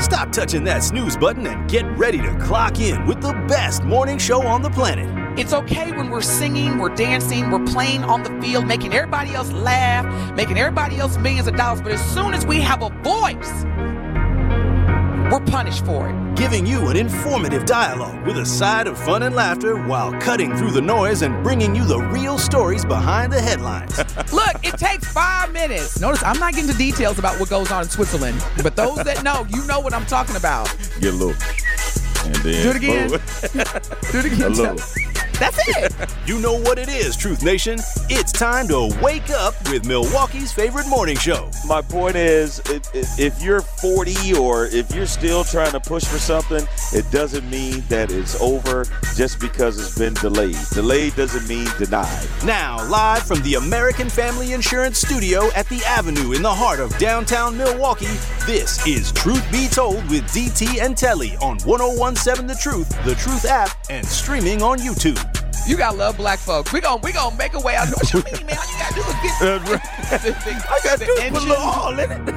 Stop touching that snooze button and get ready to clock in with the best morning show on the planet. It's okay when we're singing, we're dancing, we're playing on the field, making everybody else laugh, making everybody else millions of dollars. But as soon as we have a voice, we're punished for it. Giving you an informative dialogue with a side of fun and laughter while cutting through the noise and bringing you the real stories behind the headlines. Look, it takes 5 minutes. Notice I'm not getting into details about what goes on in Switzerland, but those that know, you know what I'm talking about. Get a little. And then do it again. Do it again. A little. That's it. You know what it is, Truth Nation. It's time to wake up with Milwaukee's favorite morning show. My point is, if you're 40 or if you're still trying to push for something, it doesn't mean that it's over just because it's been delayed. Delayed doesn't mean denied. Now, live from the American Family Insurance Studio at the Avenue in the heart of downtown Milwaukee, this is Truth Be Told with DT and Telly on 101.7 The Truth app, and streaming on YouTube. You gotta love black folks. We gonna make a way out. What you mean, man? All you gotta do is get I got to put a little all in it.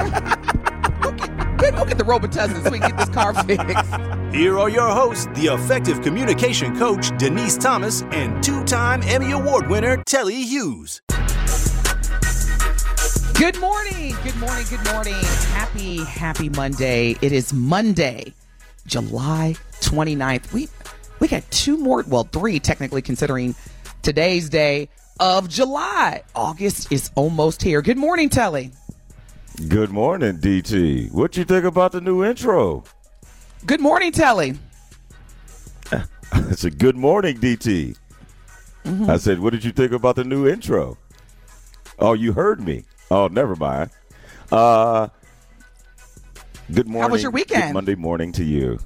Go get the Robitussin so we can get this car fixed. Here are your hosts, the effective communication coach, Denise Thomas, and two-time Emmy Award winner, Telly Hughes. Good morning. Good morning. Good morning. Happy Monday. It is Monday, July 29th. We got three technically, considering today's day of July. August is almost here. Good morning, Telly. Good morning, DT. What you think about the new intro? Good morning, Telly. It's a good morning, DT. Mm-hmm. I said, what did you think about the new intro? Oh, you heard me. Oh, never mind. Good morning. How was your weekend? Good Monday morning to you.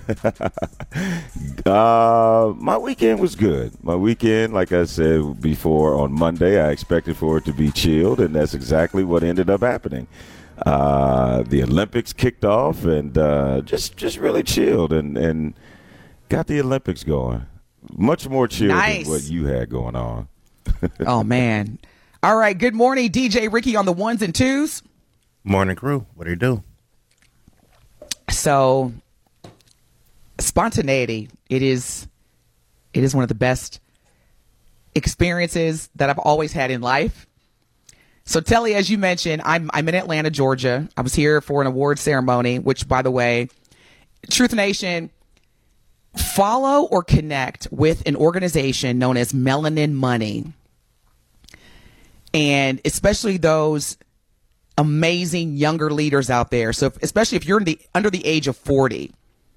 My weekend was good. My weekend, like I said before, on Monday, I expected for it to be chilled, and that's exactly what ended up happening. The Olympics kicked off, and just really chilled and got the Olympics going. Much more chill than what you had going on. Oh, man. All right. Good morning, DJ Ricky on the ones and twos. Morning, crew. What do you do? So, spontaneity, it is one of the best experiences that I've always had in life. So, Telly, as you mentioned, I'm in Atlanta, Georgia. I was here for an award ceremony, which, by the way, Truth Nation, follow or connect with an organization known as Melanin Money. And especially those amazing younger leaders out there. So especially if you're under the age of 40,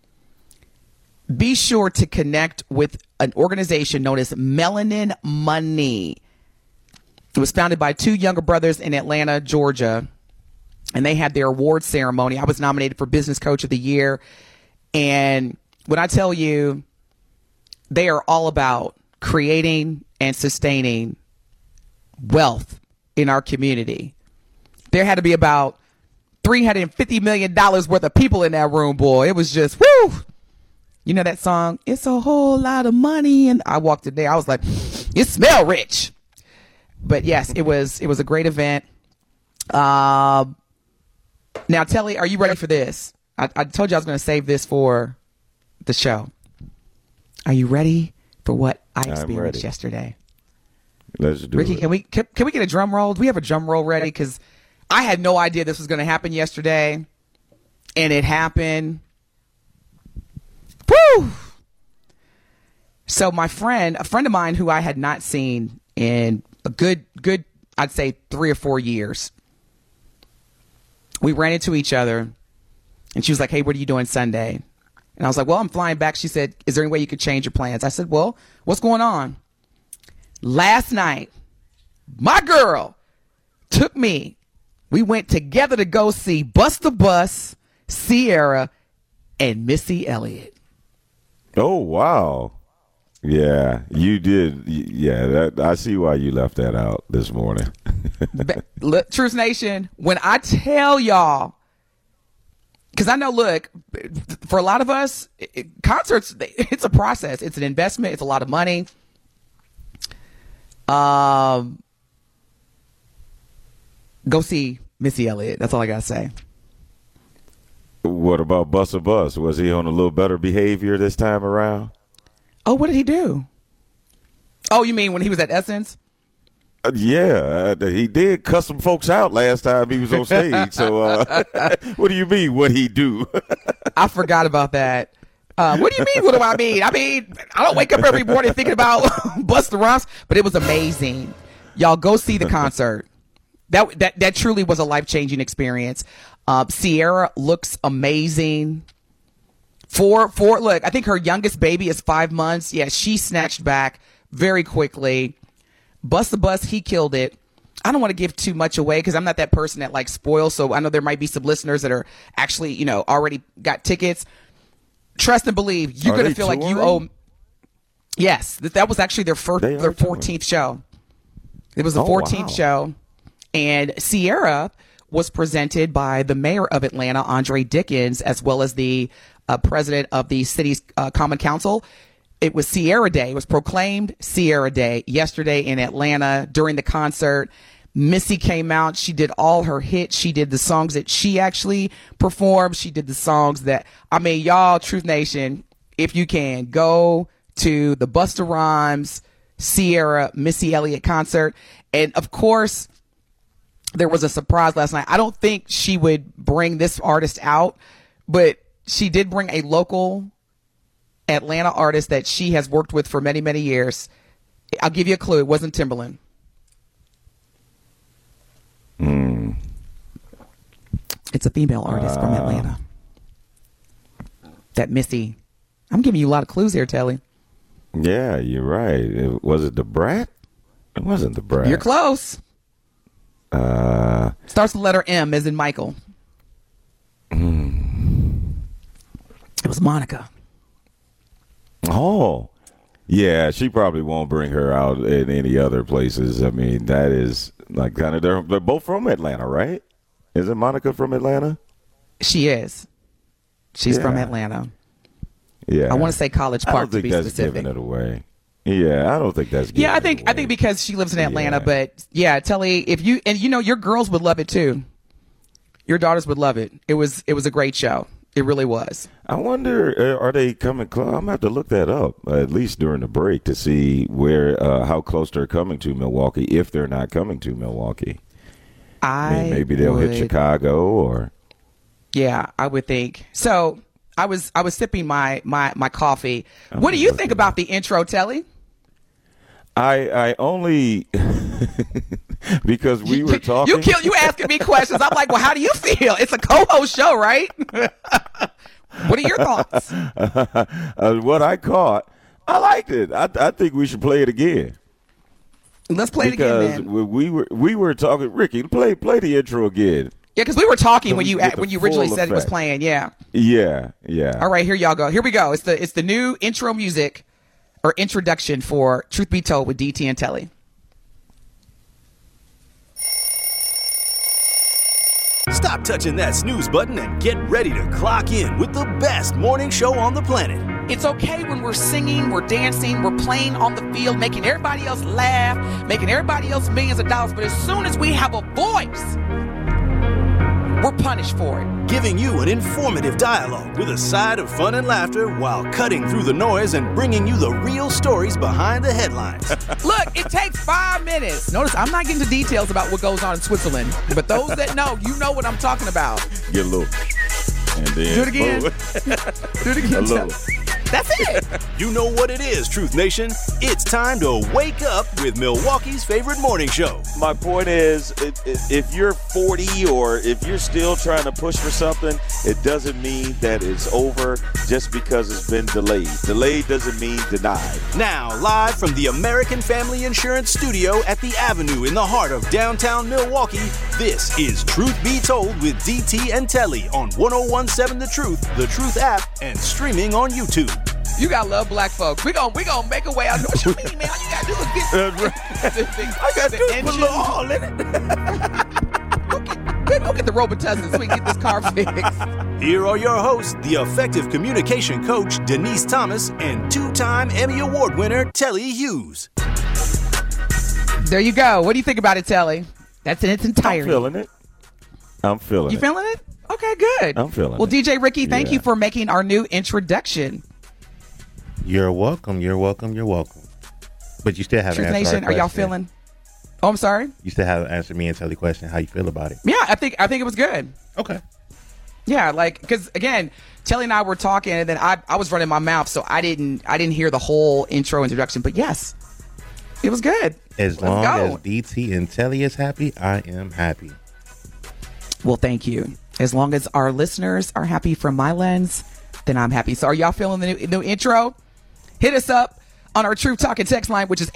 be sure to connect with an organization known as Melanin Money. It was founded by two younger brothers in Atlanta, Georgia, and they had their award ceremony. I was nominated for Business Coach of the Year. And when I tell you, they are all about creating and sustaining wealth in our community. There had to be about $350 million worth of people in that room, boy. It was just, woo! You know that song, It's a Whole Lot of Money? And I walked in there, I was like, it smell rich. But yes, it was a great event. Now, Telly, are you ready for this? I told you I was going to save this for the show. Are you ready for what I experienced yesterday? Let's do Ricky, it. can we get a drum roll? Do we have a drum roll ready? Because I had no idea this was going to happen yesterday, and it happened. Woo! So a friend of mine who I had not seen in a good, I'd say 3 or 4 years, we ran into each other, and she was like, hey, what are you doing Sunday? And I was like, well, I'm flying back. She said, is there any way you could change your plans? I said, well, what's going on? Last night, my girl took me. We went together to go see Bust the Bus, Sierra, and Missy Elliott. Oh, wow. Yeah, you did. Yeah, I see why you left that out this morning. Look, Truth Nation, when I tell y'all, because I know, look, for a lot of us, concerts, it's a process. It's an investment. It's a lot of money. Go see Missy Elliott. That's all I got to say. Well, What about Busta Bus? Was he on a little better behavior this time around? Oh, what did he do? Oh, you mean when he was at Essence? He did cuss some folks out last time he was on stage. So what do you mean, what'd he do? I forgot about that. What do you mean, what do I mean? I mean, I don't wake up every morning thinking about Busta Rhymes, but it was amazing. Y'all go see the concert. That truly was a life-changing experience. Ciara looks amazing. Look, I think her youngest baby is 5 months. Yeah, she snatched back very quickly. Busta Bus, he killed it. I don't want to give too much away because I'm not that person that like spoils. So I know there might be some listeners that are actually, already got tickets. Trust and believe, you're going to feel like you owe. Yes, that was actually their 14th show. It was the 14th show. And Ciara was presented by the mayor of Atlanta, Andre Dickens, as well as the president of the city's Common Council. It was Ciara Day. It was proclaimed Ciara Day yesterday in Atlanta during the concert. Missy came out. She did all her hits. She did the songs that she actually performed. She did the songs that, y'all, Truth Nation, if you can, go to the Busta Rhymes, Ciara, Missy Elliott concert. And of course, there was a surprise last night. I don't think she would bring this artist out, but she did bring a local Atlanta artist that she has worked with for many, many years. I'll give you a clue. It wasn't Timbaland. It's a female artist from Atlanta. That Missy. I'm giving you a lot of clues here, Telly. Yeah, you're right. Was it the Brat? It wasn't the Brat. You're close. Starts with the letter M as in Michael. It was Monica. Oh, yeah. She probably won't bring her out in any other places. I mean, that is like kind of they're both from Atlanta, right? Isn't Monica from Atlanta? She is. She's from Atlanta. Yeah. I want to say College Park to be specific. I don't think that's giving it away. Yeah, I don't think that's giving I think because she lives in Atlanta, but yeah, Telly, if you your girls would love it too. Your daughters would love it. It was a great show. It really was. I wonder, are they coming close? I'm going to have to look that up, at least during the break, to see how close they're coming to Milwaukee, if they're not coming to Milwaukee. Maybe they'll hit Chicago or. Yeah, I would think. So I was sipping my coffee. What do you think about the intro, Telly? I only because we were talking. You asking me questions. I'm like, well, how do you feel? It's a co-host show, right? What are your thoughts? What I caught, I liked it. I think we should play it again. Let's play it again, man. We were talking. Ricky, play the intro again. Yeah, because we were talking when you originally said it was playing. Yeah. Yeah. All right, here y'all go. Here we go. It's the new intro music or introduction for Truth Be Told with DT and Telly. Stop touching that snooze button and get ready to clock in with the best morning show on the planet. It's okay when we're singing, we're dancing, we're playing on the field, making everybody else laugh, making everybody else millions of dollars. But as soon as we have a voice, we're punished for it. Giving you an informative dialogue with a side of fun and laughter while cutting through the noise and bringing you the real stories behind the headlines. Look, it takes 5 minutes. Notice I'm not getting to details about what goes on in Switzerland, but those that know, you know what I'm talking about. Get a little. And then do it again. Do it again. A little. That's it. You know what it is, Truth Nation. It's time to wake up with Milwaukee's favorite morning show. My point is, if you're 40 or if you're still trying to push for something, it doesn't mean that it's over just because it's been delayed. Delayed doesn't mean denied. Now, live from the American Family Insurance Studio at the Avenue in the heart of downtown Milwaukee, this is Truth Be Told with DT and Telly on 101.7 The Truth app, and streaming on YouTube. You gotta love black folks. We gonna make a way out. What you mean, man? All you gotta do is get. I gotta do is put a little all in it. Go get the Robitussin so we can get this car fixed. Here are your hosts, the effective communication coach Denise Thomas and two-time Emmy Award winner Telly Hughes. There you go. What do you think about it, Telly? That's in its entirety. I'm feeling it. You feeling it? Okay, good. I'm feeling well, it. DJ Ricky, thank Yeah. you for making our new introduction. You're welcome. You're welcome. You're welcome. But you still haven't Truth answered Nation, our are y'all question. feeling? Oh, I'm sorry. You still haven't answered me and Telly question. How you feel about it? Yeah, I think it was good. Okay. Yeah, like because again, Telly and I were talking, and then I was running my mouth, so I didn't hear the whole introduction. But yes, it was good. As Let's long go. as DT and Telly is happy, I am happy. Well, thank you. As long as our listeners are happy from my lens, then I'm happy. So are y'all feeling the new intro? Hit us up on our Truth Talking text line, which is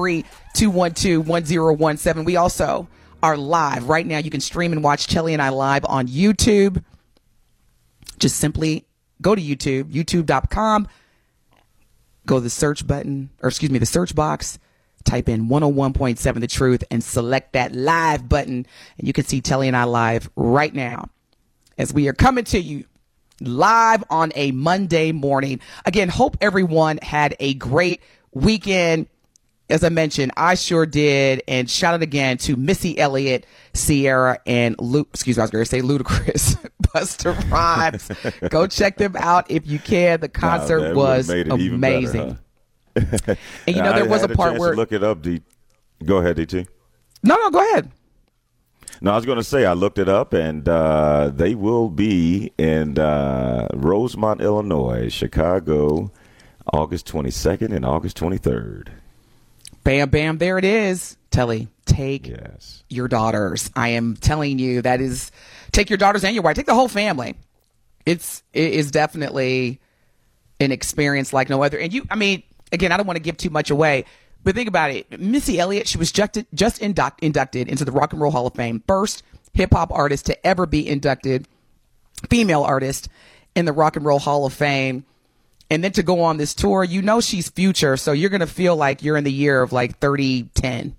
833-212-1017. We also are live right now. You can stream and watch Telly and I live on YouTube. Just simply go to YouTube, youtube.com, go to the search button, or excuse me, the search box, type in 101.7 The Truth and select that live button. And you can see Telly and I live right now as we are coming to you live on a Monday morning. Again, hope everyone had a great weekend. As I mentioned, I sure did. And shout out again to Missy Elliott, Sierra, and Ludacris, Busta Rhymes. Go check them out if you can. The concert that was would've made it even amazing. better, huh? And you know, there was had a part chance where. to look it up. Go ahead, DT. No, go ahead. No, I was going to say I looked it up, and they will be in Rosemont, Illinois, Chicago, August 22nd and August 23rd. Bam, bam, there it is. Telly, take Yes. your daughters. I am telling you, take your daughters and your wife. Take the whole family. It is definitely an experience like no other. And again, I don't want to give too much away, but think about it. Missy Elliott, she was just inducted into the Rock and Roll Hall of Fame. First hip hop artist to ever be inducted, female artist in the Rock and Roll Hall of Fame. And then to go on this tour, you know she's future, so you're going to feel like you're in the year of like 3010.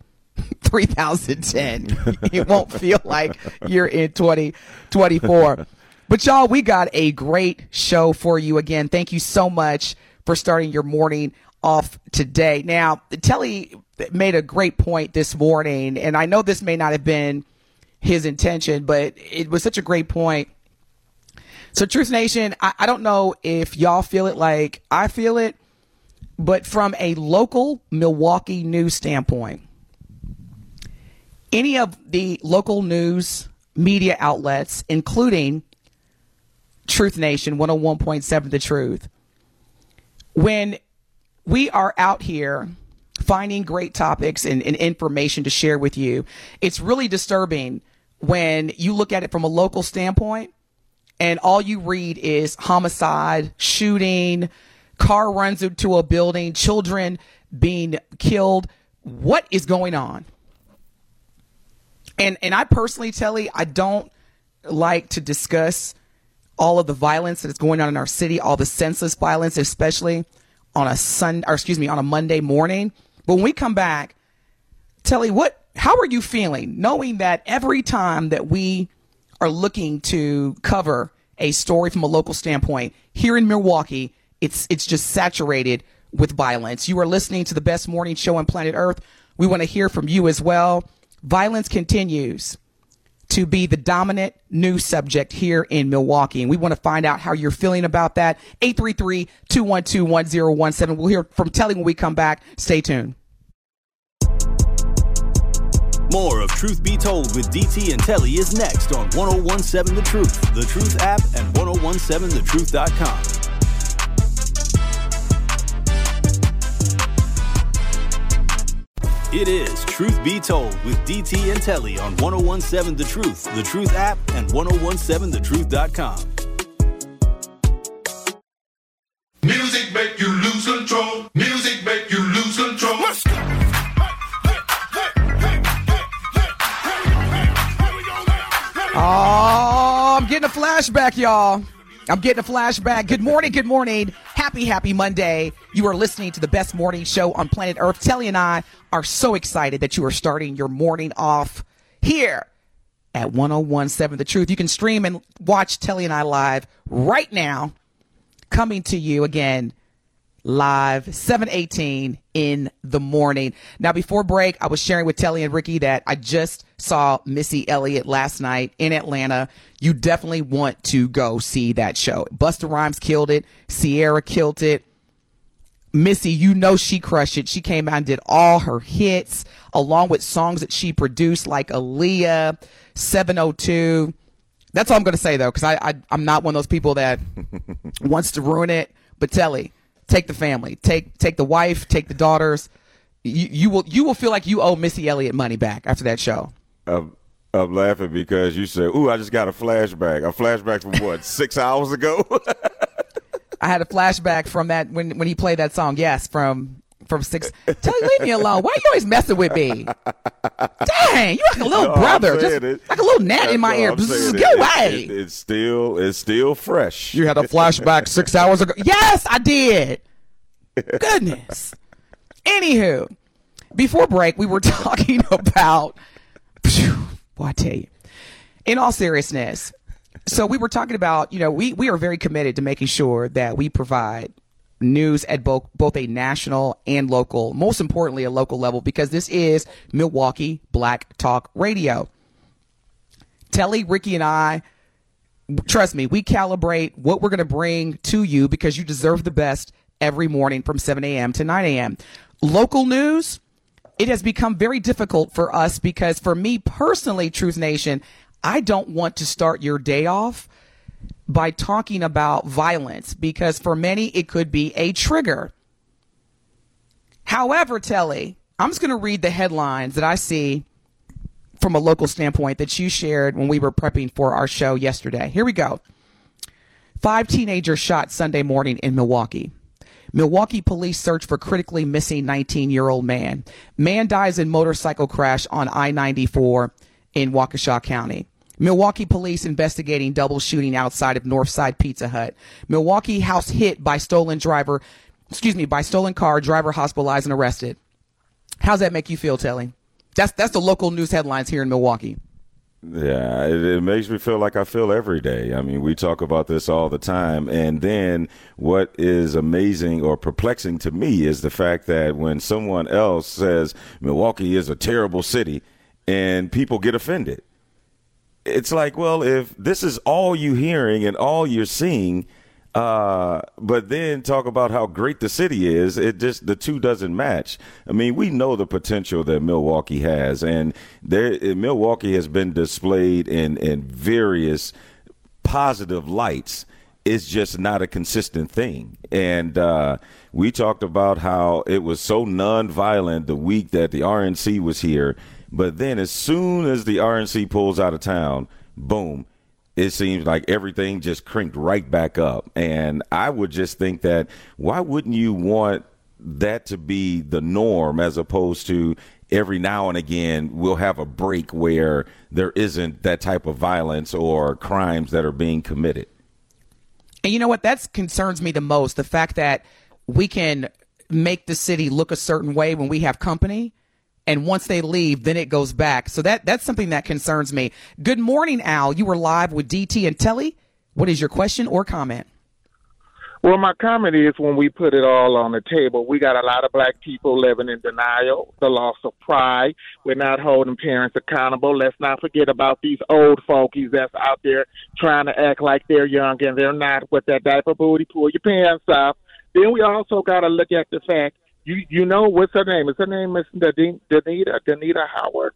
It won't feel like you're in 2024. But y'all, we got a great show for you again. Thank you so much for starting your morning off today. Now, Telly made a great point this morning, and I know this may not have been his intention, but it was such a great point. So Truth Nation, I don't know if y'all feel it like I feel it, but from a local Milwaukee news standpoint, any of the local news media outlets, including Truth Nation, 101.7 The Truth, when we are out here finding great topics and information to share with you, it's really disturbing when you look at it from a local standpoint and all you read is homicide, shooting, car runs into a building, children being killed. What is going on? And I personally, Telly, I don't like to discuss all of the violence that is going on in our city, all the senseless violence, especially on a Monday morning. But when we come back, Telly, how are you feeling knowing that every time that we are looking to cover a story from a local standpoint here in Milwaukee, it's just saturated with violence? You are listening to the best morning show on planet Earth. We want to hear from you as well. Violence continues to be the dominant news subject here in Milwaukee, and we want to find out how you're feeling about that. 833-212-1017. We'll hear from Telly when we come back. Stay tuned. More of Truth Be Told with DT and Telly is next on 101.7 The Truth, The Truth app, and 101.7thetruth.com. It is Truth Be Told with DT and Telly on 101.7 The Truth, The Truth app, and 101.7thetruth.com. Music make you lose control. Music make you lose control. Let's go. Oh, I'm getting a flashback, y'all. I'm getting a flashback. Good morning. Good morning. Happy Monday. You are listening to the best morning show on planet Earth. Telly and I are so excited that you are starting your morning off here at 101.7 The Truth. You can stream and watch Telly and I live right now, coming to you again live, 7:18 in the morning. Now, before break, I was sharing with Telly and Ricky that I just saw Missy Elliott last night in Atlanta. You definitely want to go see that show. Busta Rhymes killed it. Ciara killed it. Missy, you know she crushed it. She came out and did all her hits along with songs that she produced like Aaliyah, 702. That's all I'm going to say, though, because I'm not one of those people that wants to ruin it. But Telly, take the family, take the wife, take the daughters. You will feel like you owe Missy Elliott money back after that show. I'm laughing because you said, "Ooh, I just got a flashback." A flashback from what, 6 hours ago? I had a flashback from that when he played that song. Yes, from 6. Telly, leave me alone. Why are you always messing with me? Dang, you like a little brother, just like a little gnat in my ear. Get away! It's still fresh. You had a flashback 6 hours ago. Yes, I did. Goodness. Anywho, before break, we were talking about. Boy, I tell you. In all seriousness. So we were talking about, we are very committed to making sure that we provide news at both a national and local, most importantly, a local level, because this is Milwaukee Black Talk Radio. Telly, Ricky, and I, trust me, we calibrate what we're going to bring to you because you deserve the best every morning from 7 a.m. to 9 a.m. Local news, it has become very difficult for us because for me personally, Truth Nation, I don't want to start your day off by talking about violence because for many it could be a trigger. However, Telly, I'm just going to read the headlines that I see from a local standpoint that you shared when we were prepping for our show yesterday. Here we go. 5 teenagers shot Sunday morning in Milwaukee. Milwaukee police search for critically missing 19-year-old man. Man dies in motorcycle crash on I-94 in Waukesha County. Milwaukee police investigating double shooting outside of Northside Pizza Hut. Milwaukee house hit by stolen car, driver hospitalized and arrested. How's that make you feel, Telly? That's the local news headlines here in Milwaukee. Yeah, it makes me feel like I feel every day. I mean, we talk about this all the time. And then what is amazing or perplexing to me is the fact that when someone else says Milwaukee is a terrible city and people get offended, it's like, well, if this is all you're hearing and all you're seeing, but then talk about how great the city is, the two doesn't match. I mean, we know the potential that Milwaukee has, and Milwaukee has been displayed in various positive lights. It's just not a consistent thing. And we talked about how it was so nonviolent the week that the RNC was here. But then as soon as the RNC pulls out of town, boom, it seems like everything just cranked right back up. And I would just think that why wouldn't you want that to be the norm as opposed to every now and again we'll have a break where there isn't that type of violence or crimes that are being committed? And you know what? That concerns me the most, the fact that we can make the city look a certain way when we have company. And once they leave, then it goes back. So that's something that concerns me. Good morning, Al. You were live with DT and Telly. What is your question or comment? Well, my comment is when we put it all on the table, we got a lot of black people living in denial, the loss of pride. We're not holding parents accountable. Let's not forget about these old folkies that's out there trying to act like they're young and they're not with that diaper booty, pull your pants off. Then we also got to look at the fact, you know, what's her name? Is her name is Danita Howard,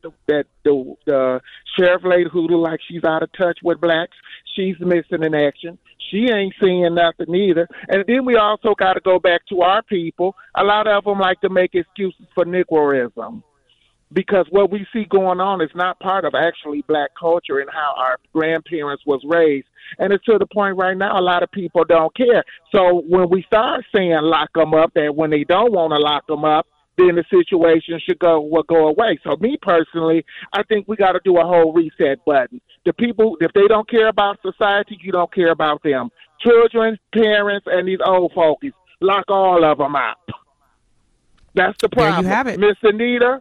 the sheriff lady who look like she's out of touch with blacks. She's missing in action. She ain't seeing nothing either. And then we also got to go back to our people. A lot of them like to make excuses for Negroism because what we see going on is not part of actually black culture and how our grandparents was raised. And it's to the point right now a lot of people don't care. So when we start saying lock them up and when they don't want to lock them up, then the situation will go away. So me personally, I think we got to do a whole reset button. The people, if they don't care about society, you don't care about them. Children, parents, and these old folks, lock all of them out. That's the problem. There you have it. Miss Anita,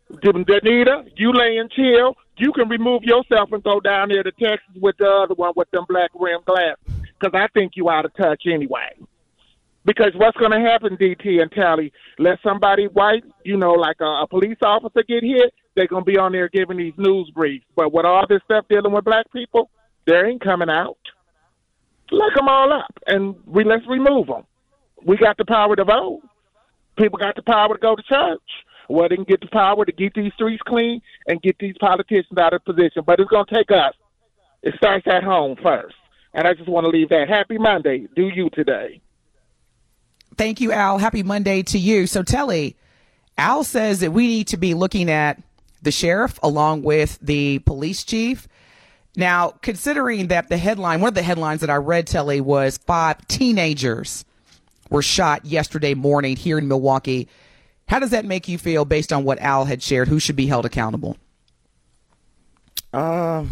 you laying chill. You can remove yourself and go down there to Texas with the other one with them black rim glasses because I think you out of touch anyway. Because what's going to happen, DT and Tally, let somebody white, like a police officer get hit, they're going to be on there giving these news briefs. But with all this stuff dealing with black people, they ain't coming out. Lock them all up, and let's remove them. We got the power to vote. People got the power to go to church. Well, they can get the power to get these streets clean and get these politicians out of position. But it's going to take us. It starts at home first. And I just want to leave that. Happy Monday. Do you today. Thank you, Al. Happy Monday to you. So, Telly, Al says that we need to be looking at the sheriff along with the police chief. Now, considering that one of the headlines that I read, Telly, was 5 teenagers were shot yesterday morning here in Milwaukee. How does that make you feel based on what Al had shared? Who should be held accountable? I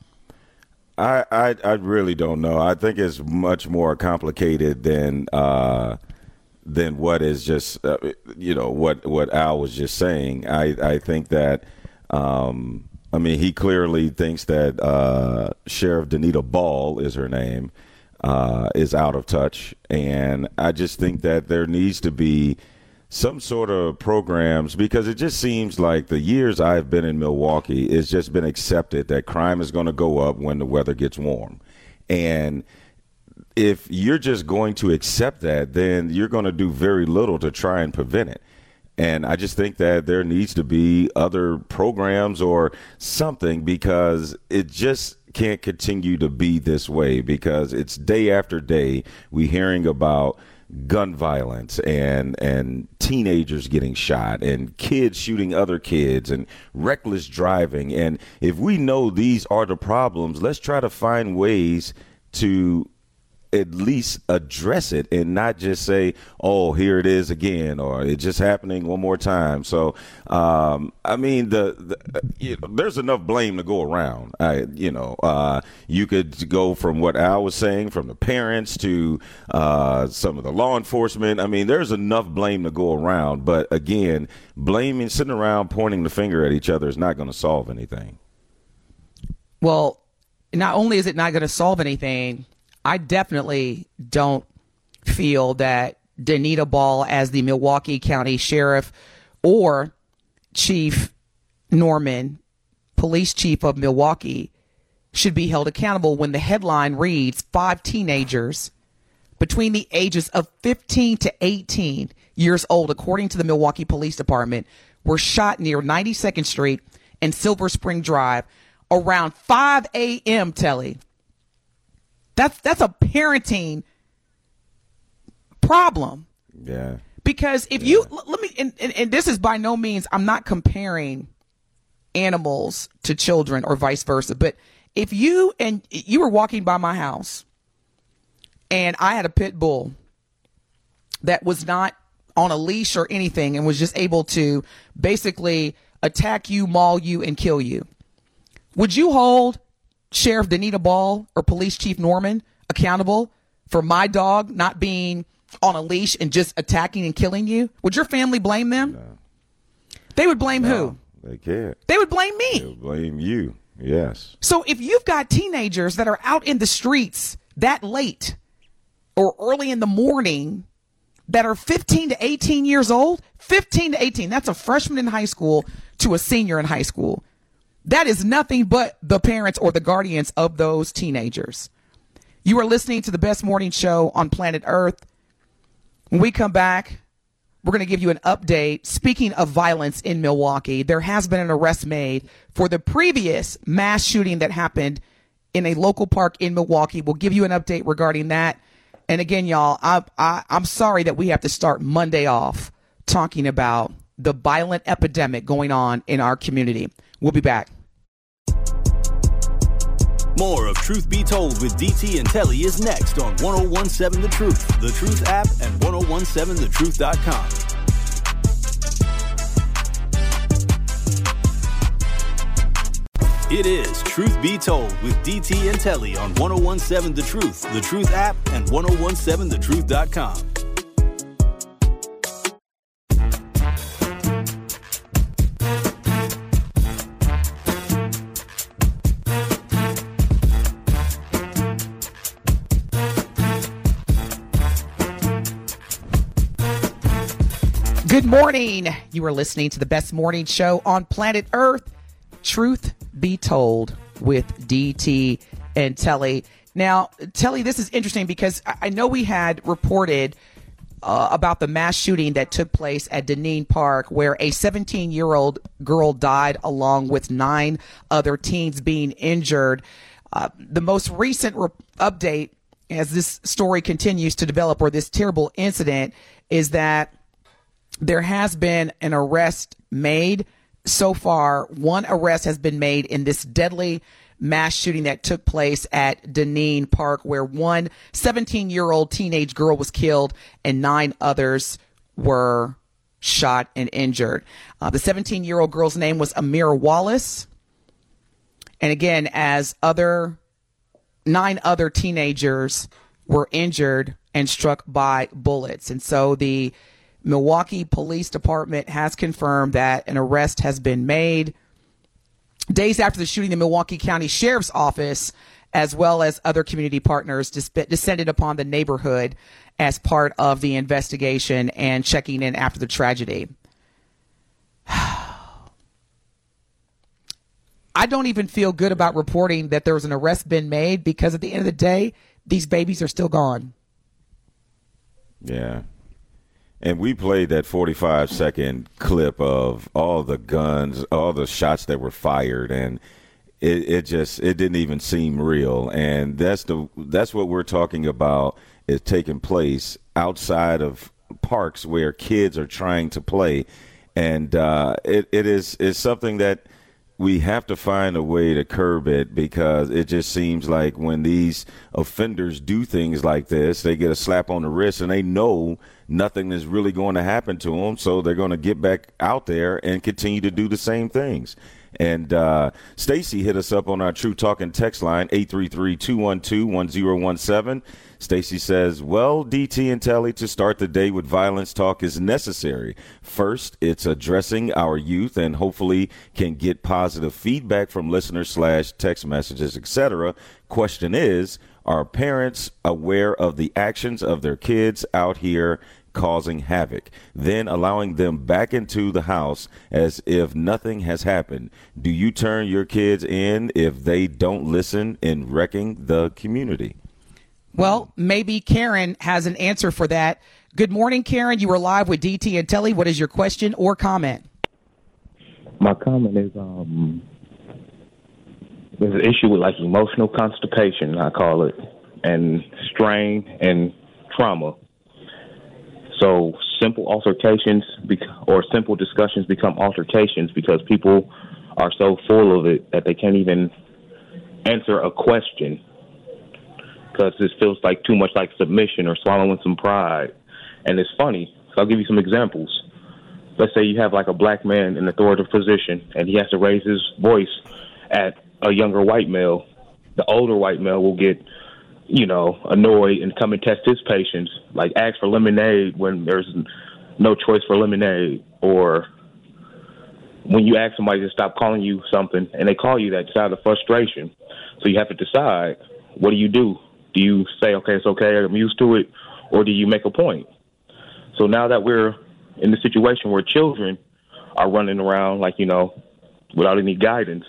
really don't know. I think it's much more complicated than what is just what Al was just saying. I think that he clearly thinks that Sheriff Danita Ball is her name, is out of touch, and I just think that there needs to be some sort of programs, because it just seems like the years I've been in Milwaukee, it's just been accepted that crime is going to go up when the weather gets warm. And if you're just going to accept that, then you're going to do very little to try and prevent it. And I just think that there needs to be other programs or something, because it just can't continue to be this way, because it's day after day we hearing about gun violence and teenagers getting shot and kids shooting other kids and reckless driving. And if we know these are the problems, let's try to find ways to at least address it and not just say, oh, here it is again, or it's just happening one more time. So, there's enough blame to go around. You could go from what Al was saying, from the parents to some of the law enforcement. I mean, there's enough blame to go around. But again, blaming, sitting around pointing the finger at each other is not going to solve anything. Well, not only is it not going to solve anything, I definitely don't feel that Danita Ball, as the Milwaukee County Sheriff, or Chief Norman, Police Chief of Milwaukee, should be held accountable when the headline reads 5 teenagers between the ages of 15 to 18 years old, according to the Milwaukee Police Department, were shot near 92nd Street and Silver Spring Drive around 5 a.m., Telly. That's a parenting problem. Yeah. Because if you let me, and this is by no means, I'm not comparing animals to children or vice versa. But if you were walking by my house and I had a pit bull that was not on a leash or anything and was just able to basically attack you, maul you, and kill you, would you hold Sheriff Danita Ball or Police Chief Norman accountable for my dog not being on a leash and just attacking and killing you? Would your family blame them? No. They would blame who? They can't. They would blame me. They would blame you. Yes. So if you've got teenagers that are out in the streets that late or early in the morning that are 15 to 18 years old, 15 to 18, that's a freshman in high school to a senior in high school. That is nothing but the parents or the guardians of those teenagers. You are listening to the best morning show on planet Earth. When we come back, we're going to give you an update. Speaking of violence in Milwaukee, there has been an arrest made for the previous mass shooting that happened in a local park in Milwaukee. We'll give you an update regarding that. And again, y'all, I'm sorry that we have to start Monday off talking about the violent epidemic going on in our community. We'll be back. More of Truth Be Told with DT and Telly is next on 1017 The Truth, The Truth app, and 1017thetruth.com. It is Truth Be Told with DT and Telly on 1017 The Truth, The Truth app, and 1017thetruth.com. Good morning. You are listening to the best morning show on planet Earth, Truth Be Told, with DT and Telly. Now, Telly, this is interesting because I know we had reported about the mass shooting that took place at Deneen Park, where a 17-year-old girl died along with 9 other teens being injured. The most recent update, as this story continues to develop, or this terrible incident, is that there has been an arrest made. So far, 1 arrest has been made in this deadly mass shooting that took place at Deneen Park, where one 17-year-old teenage girl was killed and 9 others were shot and injured. The 17-year-old girl's name was Amira Wallace. And again, as 9 other teenagers were injured and struck by bullets. And so the Milwaukee Police Department has confirmed that an arrest has been made. Days after the shooting, the Milwaukee County Sheriff's Office, as well as other community partners, descended upon the neighborhood as part of the investigation and checking in after the tragedy. I don't even feel good about reporting that there was an arrest been made, because at the end of the day, these babies are still gone. Yeah. And we played that 45-second clip of all the guns, all the shots that were fired, and it didn't even seem real. And that's what we're talking about, is taking place outside of parks where kids are trying to play. And it is something that we have to find a way to curb it, because it just seems like when these offenders do things like this, they get a slap on the wrist and they know nothing is really going to happen to them. So they're going to get back out there and continue to do the same things. And Stacy hit us up on our True Talking text line, 833-212-1017. Stacy says, well, DT and Telly, to start the day with violence talk is necessary. First, it's addressing our youth and hopefully can get positive feedback from listeners / text messages, etc. Question is, are parents aware of the actions of their kids out here causing havoc, then allowing them back into the house as if nothing has happened? Do you turn your kids in if they don't listen in wrecking the community? Well, maybe Karen has an answer for that. Good morning, Karen. You were live with DT and Telly. What is your question or comment? My comment is there's an issue with like emotional constipation, I call it, and strain and trauma. So simple altercations or simple discussions become altercations because people are so full of it that they can't even answer a question, because this feels like too much like submission or swallowing some pride. And it's funny. So I'll give you some examples. Let's say you have like a black man in an authoritative position and he has to raise his voice at a younger white male. The older white male will get, annoyed and come and test his patience, like ask for lemonade when there's no choice for lemonade, or when you ask somebody to stop calling you something and they call you that, it's out of frustration. So you have to decide, what do you do? Do you say, okay, it's okay, I'm used to it, or do you make a point? So now that we're in the situation where children are running around without any guidance,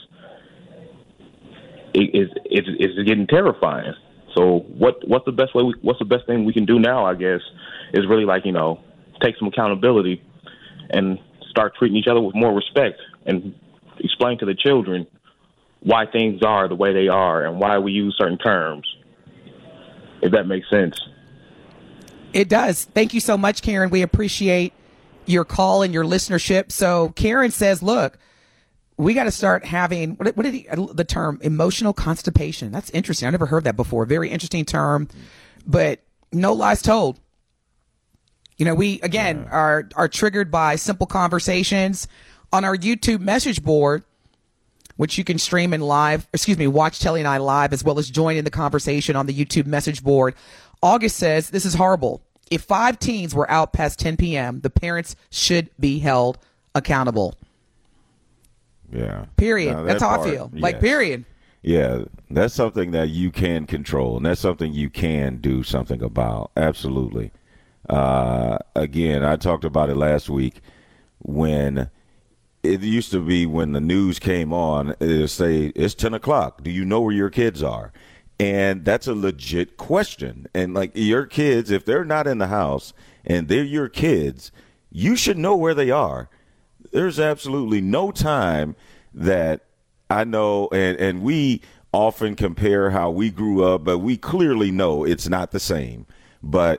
it's getting terrifying. So what's the best way? What's the best thing we can do now? I guess is really take some accountability and start treating each other with more respect and explain to the children why things are the way they are and why we use certain terms. If that makes sense. It does. Thank you so much, Karen. We appreciate your call and your listenership. So Karen says, look, we got to start having, the term emotional constipation. That's interesting. I never heard that before. Very interesting term, but no lies told. We, again, are triggered by simple conversations on our YouTube message board, which you can stream in live, watch Telly and I live, as well as join in the conversation on the YouTube message board. August says, this is horrible. If 5 teens were out past 10 p.m., the parents should be held accountable. Yeah. Period. That's how I feel. Yes. Period. Yeah. That's something that you can control, and that's something you can do something about. Absolutely. Again, I talked about it last week when it used to be when the news came on, it would say, it's 10 o'clock. Do you know where your kids are? And that's a legit question. And like your kids, if they're not in the house and they're your kids, you should know where they are. There's absolutely no time that I know, and we often compare how we grew up, but we clearly know it's not the same. But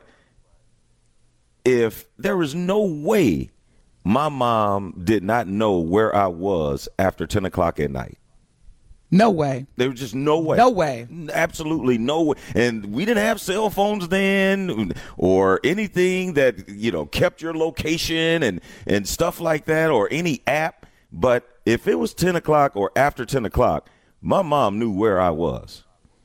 if there was no way my mom did not know where I was after 10 o'clock at night. No way. There was just no way. No way. Absolutely no way. And we didn't have cell phones then or anything that, kept your location and stuff like that or any app. But if it was 10 o'clock or after 10 o'clock, my mom knew where I was.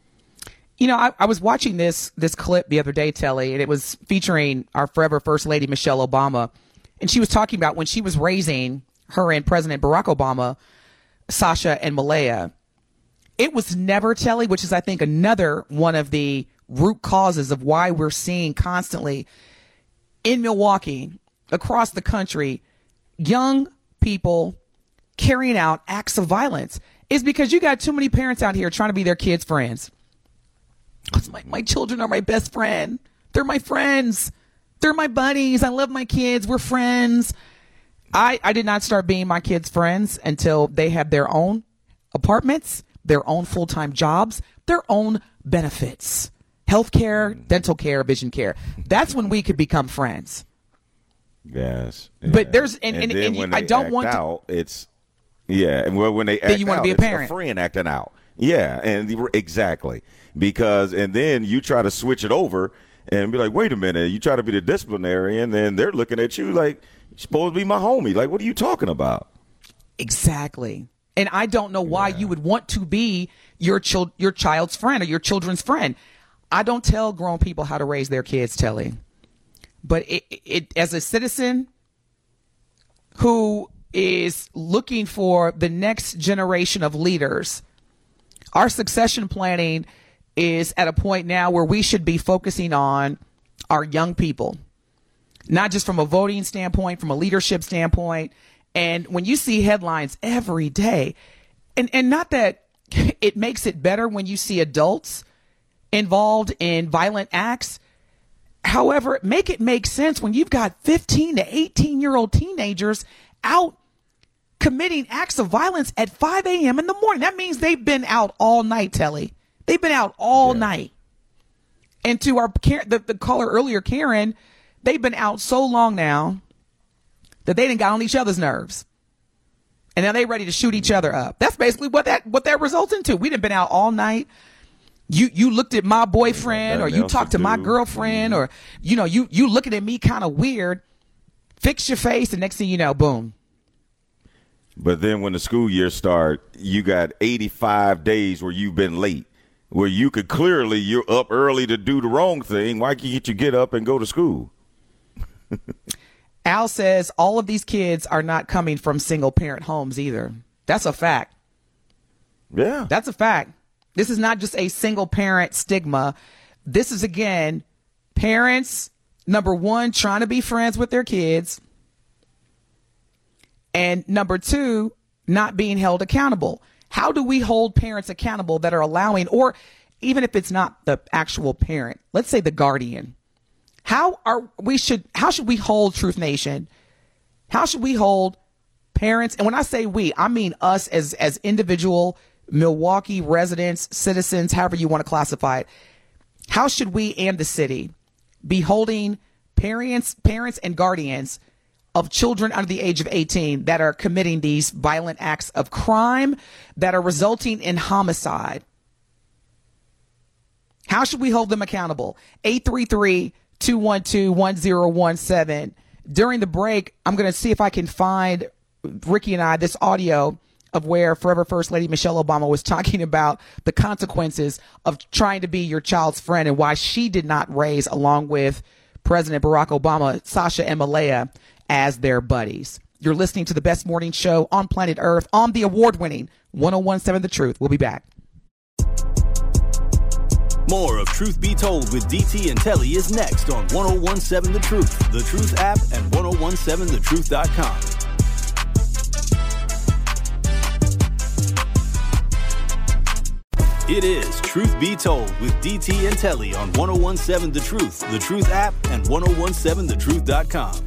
I was watching this clip the other day, Telly, and it was featuring our forever First Lady, Michelle Obama. And she was talking about when she was raising her and President Barack Obama, Sasha and Malaya. It was never, Telly, which is, I think, another one of the root causes of why we're seeing constantly in Milwaukee, across the country, young people carrying out acts of violence, is because you got too many parents out here trying to be their kids' friends. My children are my best friend. They're my friends. They're my buddies. I love my kids. We're friends. I did not start being my kids' friends until they have their own apartments, their own full-time jobs, their own benefits, health care, dental care, vision care. That's when we could become friends. Yes. But there's, and I don't want to. It's, yeah. And when they act you want out, to be a parent. A friend acting out. Yeah. And exactly. Because, and then you try to switch it over and be like, wait a minute, you try to be the disciplinarian, and then they're looking at you like, you're supposed to be my homie. Like, what are you talking about? Exactly. And I don't know why you would want to be your child's friend or your children's friend. I don't tell grown people how to raise their kids, Telly. But it as a citizen who is looking for the next generation of leaders, our succession planning is at a point now where we should be focusing on our young people, not just from a voting standpoint, from a leadership standpoint. And when you see headlines every day, and not that it makes it better when you see adults involved in violent acts. However, make it make sense when you've got 15 to 18-year-old teenagers out committing acts of violence at 5 a.m. in the morning. That means they've been out all night, Telly. They've been out all night. And to the caller earlier, Karen, they've been out so long now that they done got on each other's nerves. And now they ready to shoot each other up. That's basically what that results into. We done been out all night. You looked at my boyfriend, or you talked to my girlfriend, or, you looking at me kind of weird. Fix your face, and next thing you know, boom. But then when the school year starts, you got 85 days where you've been late, where you could clearly, you're up early to do the wrong thing. Why can't you get up and go to school? Al says all of these kids are not coming from single parent homes either. That's a fact. Yeah. That's a fact. This is not just a single parent stigma. This is, again, parents, number one, trying to be friends with their kids. And number two, not being held accountable. How do we hold parents accountable that are allowing, or even if it's not the actual parent, let's say the guardian? How should we hold Truth Nation? How should we hold parents? And when I say we, I mean us as individual Milwaukee residents, citizens, however you want to classify it. How should we and the city be holding parents and guardians of children under the age of 18 that are committing these violent acts of crime that are resulting in homicide? How should we hold them accountable? 833-212-1017. During the break, I'm going to see if I can find, Ricky and I, this audio of where forever First Lady Michelle Obama was talking about the consequences of trying to be your child's friend and why she did not raise, along with President Barack Obama, Sasha and Malaya as their buddies. You're listening to the best morning show on planet Earth on the award-winning 1017 The Truth. We'll be back. More of Truth Be Told with DT and Telly is next on 1017 The Truth, The Truth app, and 1017thetruth.com. It is Truth Be Told with DT and Telly on 1017 The Truth app, and 1017thetruth.com.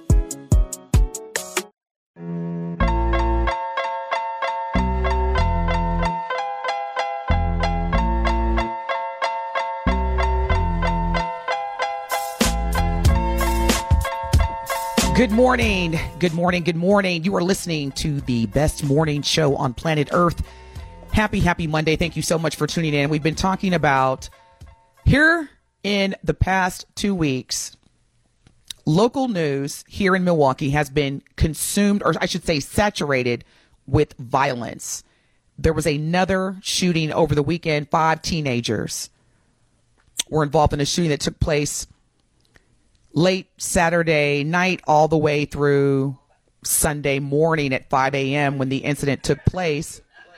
Good morning. Good morning. Good morning. You are listening to the best morning show on planet Earth. Happy Monday. Thank you so much for tuning in. We've been talking about here in the past 2 weeks, local news here in Milwaukee has been consumed, or I should say saturated, with violence. There was another shooting over the weekend. 5 teenagers were involved in a shooting that took place late Saturday night all the way through Sunday morning at 5 a.m. when the incident took place.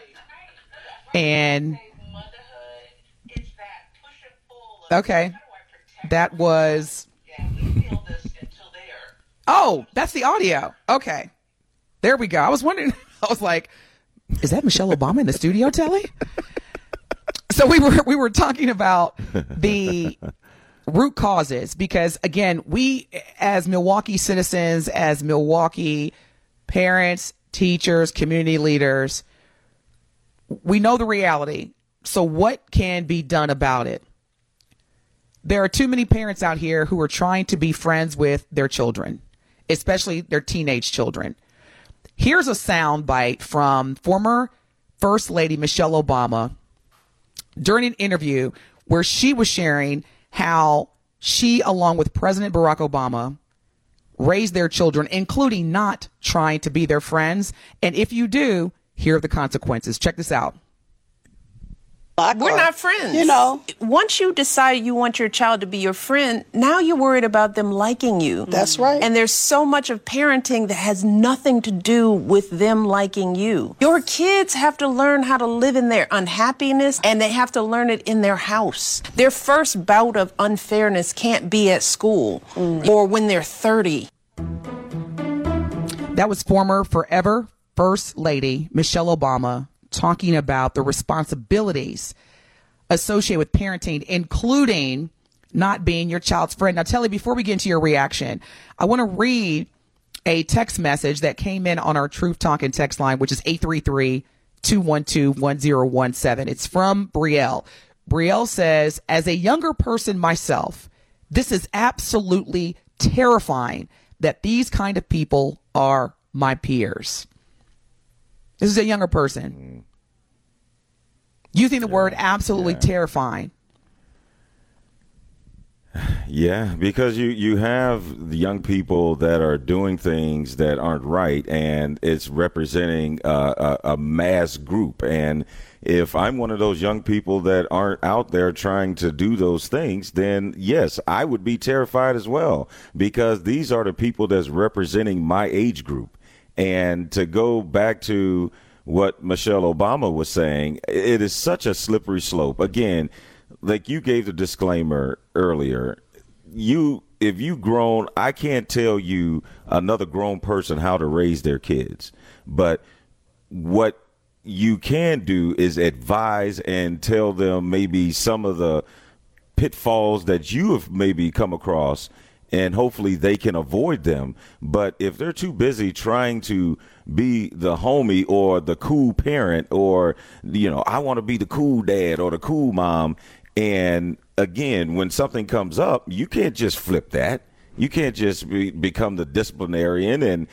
And okay, that was, oh, that's the audio. Okay, there we go. I was wondering, I was like, is that Michelle Obama in the studio, Telly? So we were talking about the root causes, because again, we as Milwaukee citizens, as Milwaukee parents, teachers, community leaders, we know the reality. So what can be done about it? There are too many parents out here who are trying to be friends with their children, especially their teenage children. Here's a soundbite from former First Lady Michelle Obama during an interview where she was sharing how she, along with President Barack Obama, raised their children, including not trying to be their friends. And if you do, here are the consequences. Check this out. We're not friends. You know, once you decide you want your child to be your friend, now you're worried about them liking you. That's right. And there's so much of parenting that has nothing to do with them liking you. Your kids have to learn how to live in their unhappiness, and they have to learn it in their house. Their first bout of unfairness can't be at school or when they're 30. That was former forever First Lady Michelle Obama talking about the responsibilities associated with parenting, including not being your child's friend. Now, Telly, before we get into your reaction, I want to read a text message that came in on our Truth Talking text line, which is 833-212-1017. It's from Brielle. Brielle says, as a younger person myself, this is absolutely terrifying that these kind of people are my peers. This is a younger person. Using the word absolutely terrifying. Yeah, because you have the young people that are doing things that aren't right, and it's representing a mass group. And if I'm one of those young people that aren't out there trying to do those things, then yes, I would be terrified as well, because these are the people that's representing my age group. And to go back to what Michelle Obama was saying, it is such a slippery slope. Again, like you gave the disclaimer earlier, if you grown, I can't tell you another grown person how to raise their kids. But what you can do is advise and tell them maybe some of the pitfalls that you have maybe come across, and hopefully they can avoid them. But if they're too busy trying to be the homie or the cool parent, or, you know, I want to be the cool dad or the cool mom, and again, when something comes up, you can't just flip that. You can't just become the disciplinarian.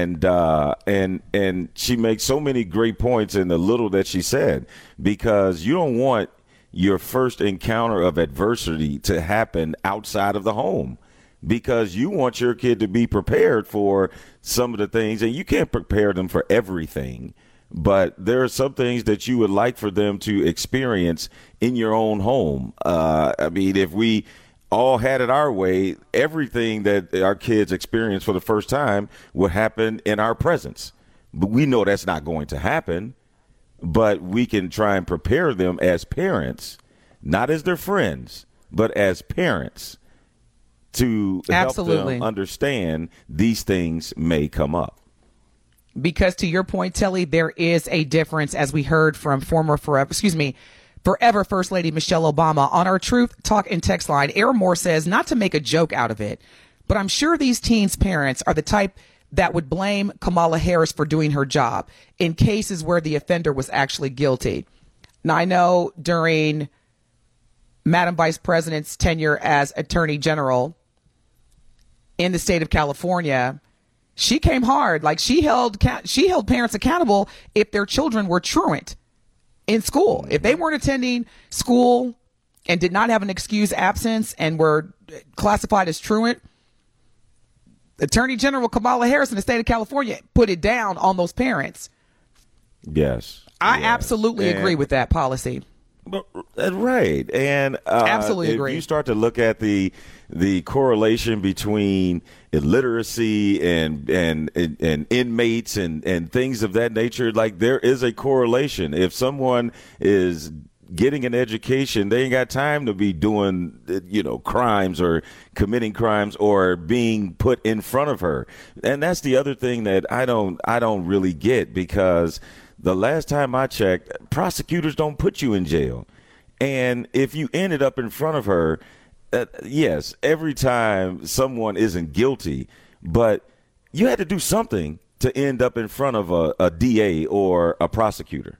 And she makes so many great points in the little that she said, because you don't want your first encounter of adversity to happen outside of the home, because you want your kid to be prepared for some of the things, and you can't prepare them for everything. But there are some things that you would like for them to experience in your own home. I mean, if we all had it our way, everything that our kids experience for the first time would happen in our presence. But we know that's not going to happen. But we can try and prepare them as parents not as their friends, but as parents, to help them understand these things may come up. Because to your point, Telly, there is a difference, as we heard from forever First Lady Michelle Obama on our Truth Talk and Text line. Aaron Moore says, not to make a joke out of it, but I'm sure these teens' parents are the type that would blame Kamala Harris for doing her job in cases where the offender was actually guilty. Now, I know during Madam Vice President's tenure as Attorney General in the state of California, she came hard. Like, she held parents accountable if their children were truant in school. If they weren't attending school and did not have an excused absence and were classified as truant, Attorney General Kamala Harris in the state of California put it down on those parents. Yes. I absolutely agree with that policy. Right. And absolutely agree. If you start to look at the correlation between illiteracy and inmates and things of that nature, like, there is a correlation. If someone is getting an education, they ain't got time to be doing, crimes or committing crimes or being put in front of her. And that's the other thing that I don't really get, because the last time I checked, prosecutors don't put you in jail. And if you ended up in front of her, yes, every time someone isn't guilty, but you had to do something to end up in front of a DA or a prosecutor.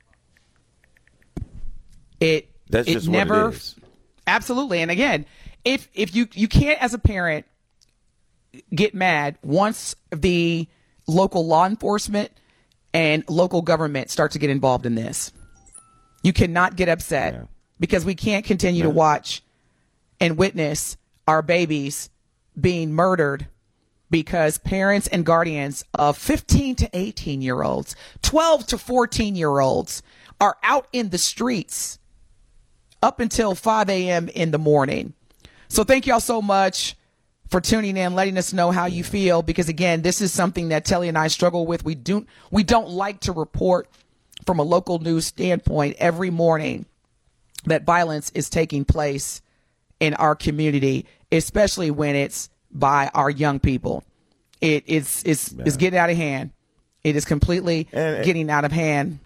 That's just never, what it is. Absolutely. And again, if you can't, as a parent, get mad once the local law enforcement and local government start to get involved in this. You cannot get upset because we can't continue to watch and witness our babies being murdered because parents and guardians of 15 to 18-year-olds, 12 to 14-year-olds are out in the streets up until 5 a.m. in the morning. So thank y'all so much for tuning in, letting us know how you feel, because again, this is something that Telly and I struggle with. We don't like to report from a local news standpoint every morning that violence is taking place in our community, especially when it's by our young people. It's getting out of hand. It is completely getting out of hand.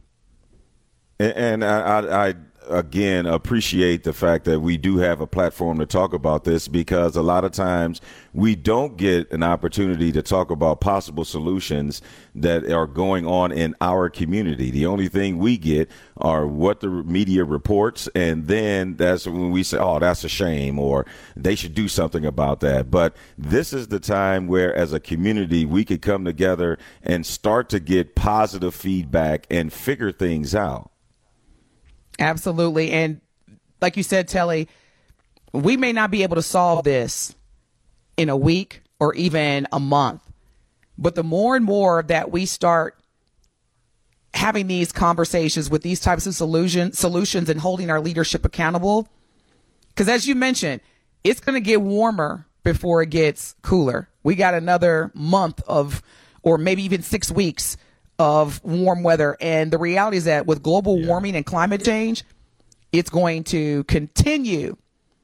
And I again appreciate the fact that we do have a platform to talk about this, because a lot of times we don't get an opportunity to talk about possible solutions that are going on in our community. The only thing we get are what the media reports, and then that's when we say, oh, that's a shame, or they should do something about that. But this is the time where, as a community, we could come together and start to get positive feedback and figure things out. Absolutely. And like you said, Telly, we may not be able to solve this in a week or even a month, but the more and more that we start having these conversations with these types of solutions and holding our leadership accountable, because as you mentioned, it's going to get warmer before it gets cooler. We got another month or maybe even 6 weeks of warm weather. And the reality is that with global warming and climate change, it's going to continue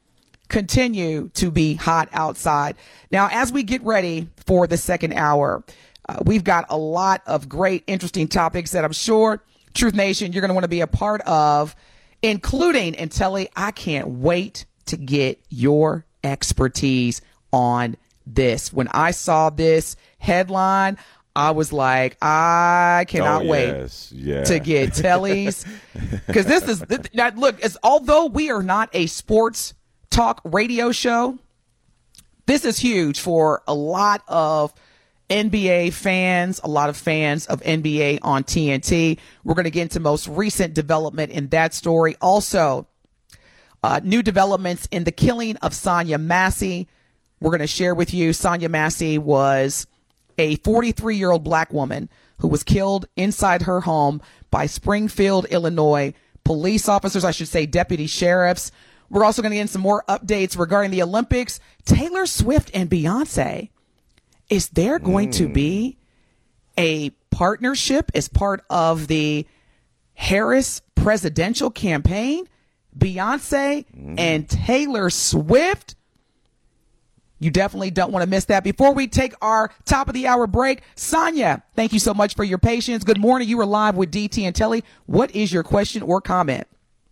to be hot outside. Now, as we get ready for the second hour, we've got a lot of great, interesting topics that I'm sure, Truth Nation, you're going to want to be a part of, including, and Telly, I can't wait to get your expertise on this. When I saw this headline, I was like, I cannot wait to get Telly's, because this is now, look, although we are not a sports talk radio show, this is huge for a lot of NBA fans, a lot of fans of NBA on TNT. We're going to get into most recent development in that story. Also, new developments in the killing of Sonya Massey. We're going to share with you. Sonya Massey was a 43-year-old black woman who was killed inside her home by Springfield, Illinois police officers, I should say deputy sheriffs. We're also going to get some more updates regarding the Olympics. Taylor Swift and Beyonce. Is there going to be a partnership as part of the Harris presidential campaign? Beyonce and Taylor Swift. You definitely don't want to miss that. Before we take our top of the hour break, Sonia, thank you so much for your patience. Good morning. You are live with DT and Telly. What is your question or comment?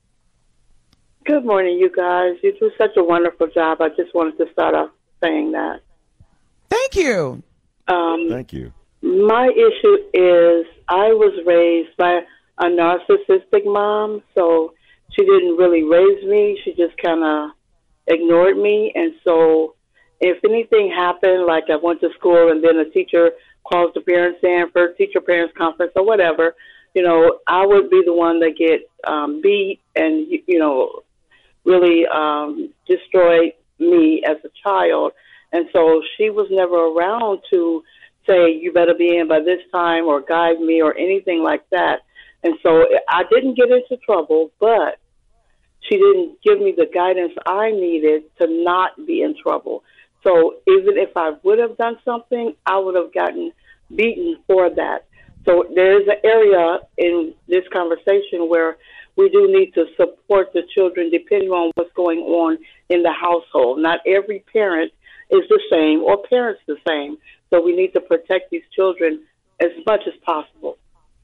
Good morning, you guys. You do such a wonderful job. I just wanted to start off saying that. Thank you. Thank you. My issue is I was raised by a narcissistic mom, so she didn't really raise me. She just kind of ignored me. And so if anything happened, like I went to school and then a teacher calls the parents in for teacher-parents conference or whatever, you know, I would be the one that get beat and, you know, really destroyed me as a child. And so she was never around to say, you better be in by this time or guide me or anything like that. And so I didn't get into trouble, but she didn't give me the guidance I needed to not be in trouble. So even if I would have done something, I would have gotten beaten for that. So there is an area in this conversation where we do need to support the children depending on what's going on in the household. Not every parent is the same or parents the same. So we need to protect these children as much as possible.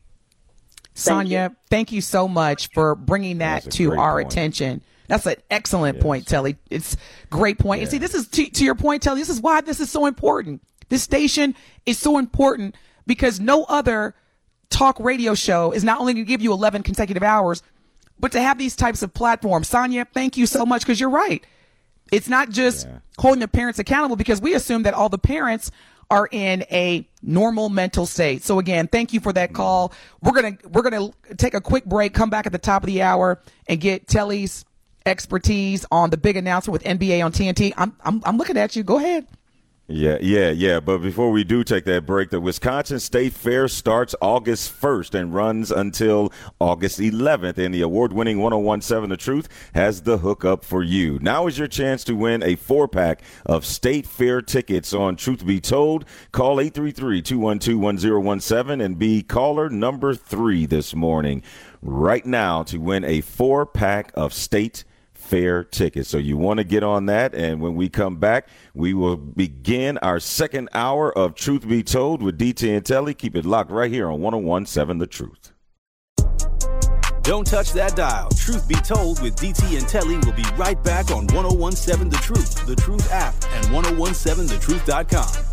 Sonia, thank you so much for bringing that to our attention. That's an excellent point, Telly. It's a great point. And see, this is to your point, Telly, this is why this is so important. This station is so important because no other talk radio show is not only going to give you 11 consecutive hours, but to have these types of platforms. Sonia, thank you so much because you're right. It's not just holding the parents accountable because we assume that all the parents are in a normal mental state. So again, thank you for that call. We're gonna take a quick break, come back at the top of the hour, and get Telly's expertise on the big announcement with NBA on TNT. I'm looking at you. Go ahead. Yeah. But before we do take that break, the Wisconsin State Fair starts August 1st and runs until August 11th. And the award-winning 101.7 The Truth has the hookup for you. Now is your chance to win a 4-pack of State Fair tickets on Truth Be Told. Call 833-212-1017 and be caller number 3 this morning right now to win a 4-pack of State Fair tickets. So you want to get on that, and when we come back, we will begin our second hour of Truth Be Told with DT and Telly. Keep it locked right here on 101.7 The Truth. Don't touch that dial. Truth Be Told with DT and Telly will be right back on 101.7 The Truth App, and 1017thetruth.com.